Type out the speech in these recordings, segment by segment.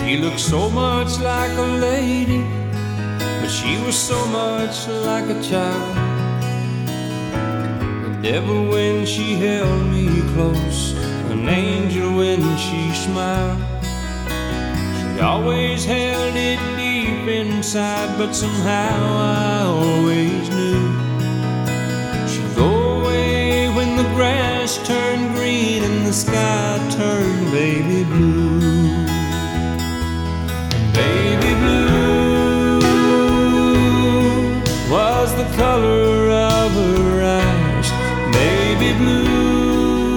She looked so much like a lady, but she was so much like a child. The devil when she held me close, an angel when she smiled. She always held it deep inside, but somehow I always knew she'd go away when the grass turned green and the sky turned baby blue. Baby blue was the color of her eyes. Baby blue,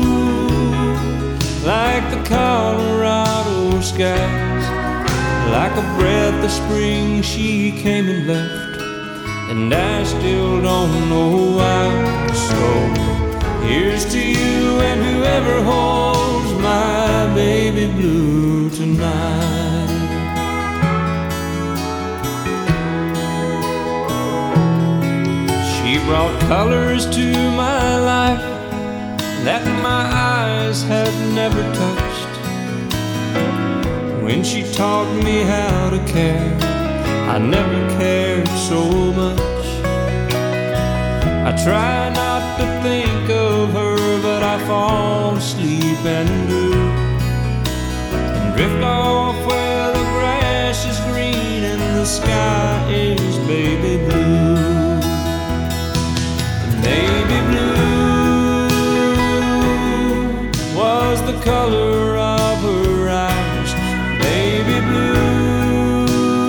like the Colorado skies. Like a breath of spring she came and left, and I still don't know why. So here's to you and whoever holds my baby blue tonight. She brought colors to my life that my eyes had never touched. When she taught me how to care, I never cared so much. I try not to think of her, but I fall asleep and do, and drift off where the grass is green and the sky is baby blue. Baby blue was the color of her eyes. Baby blue,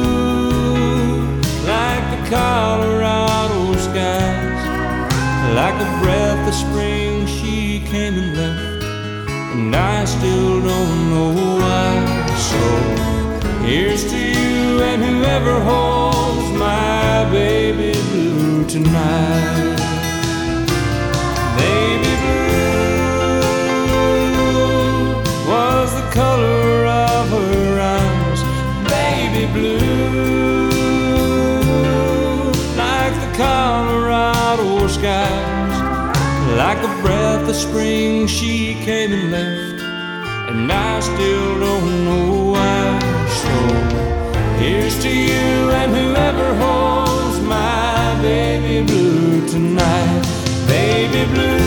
like the Colorado skies. Like a breath of spring she came and left, and I still don't know why. So here's to you and whoever holds my baby blue tonight. Baby blue was the color of her eyes. Baby blue, like the Colorado skies. Like a breath of spring she came and left, and I still don't know why. So here's to you and whoever holds my baby blue tonight. Baby blue.